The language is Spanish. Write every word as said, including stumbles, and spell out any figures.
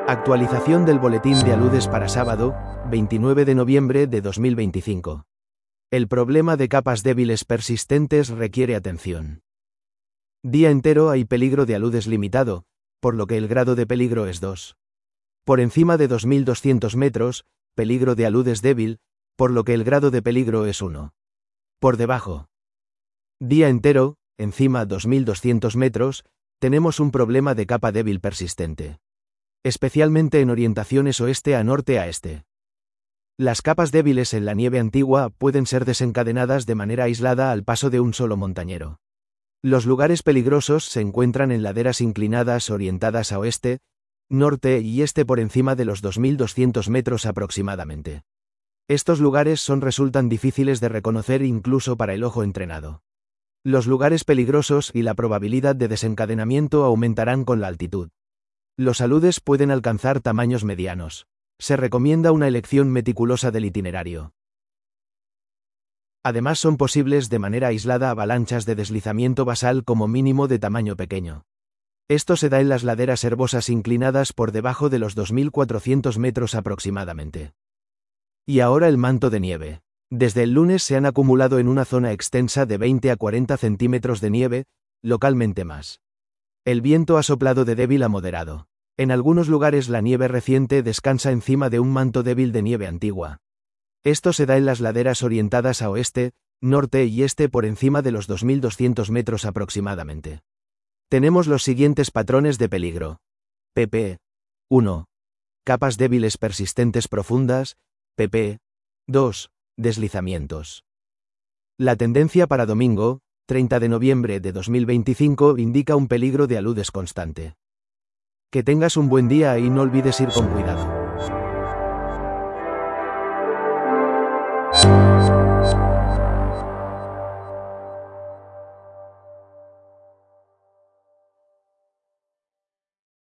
Actualización del boletín de aludes para sábado, veintinueve de noviembre de dos mil veinticinco. El problema de capas débiles persistentes requiere atención. Día entero hay peligro de aludes limitado, por lo que el grado de peligro es dos. Por encima de dos mil doscientos metros, peligro de aludes débil, por lo que el grado de peligro es uno. Por debajo. Día entero, encima dos mil doscientos metros, tenemos un problema de capa débil persistente. Especialmente en orientaciones oeste a norte a este. Las capas débiles en la nieve antigua pueden ser desencadenadas de manera aislada al paso de un solo montañero. Los lugares peligrosos se encuentran en laderas inclinadas orientadas a oeste, norte y este por encima de los dos mil doscientos metros aproximadamente. Estos lugares son resultan difíciles de reconocer incluso para el ojo entrenado. Los lugares peligrosos y la probabilidad de desencadenamiento aumentarán con la altitud. Los aludes pueden alcanzar tamaños medianos. Se recomienda una elección meticulosa del itinerario. Además son posibles de manera aislada avalanchas de deslizamiento basal como mínimo de tamaño pequeño. Esto se da en las laderas herbosas inclinadas por debajo de los dos mil cuatrocientos metros aproximadamente. Y ahora el manto de nieve. Desde el lunes se han acumulado en una zona extensa de veinte a cuarenta centímetros de nieve, localmente más. El viento ha soplado de débil a moderado. En algunos lugares la nieve reciente descansa encima de un manto débil de nieve antigua. Esto se da en las laderas orientadas a oeste, norte y este por encima de los dos mil doscientos metros aproximadamente. Tenemos los siguientes patrones de peligro. pp. uno. Capas débiles persistentes profundas. pp. dos. Deslizamientos. La tendencia para domingo, treinta de noviembre de dos mil veinticinco, indica un peligro de aludes constante. Que tengas un buen día y no olvides ir con cuidado.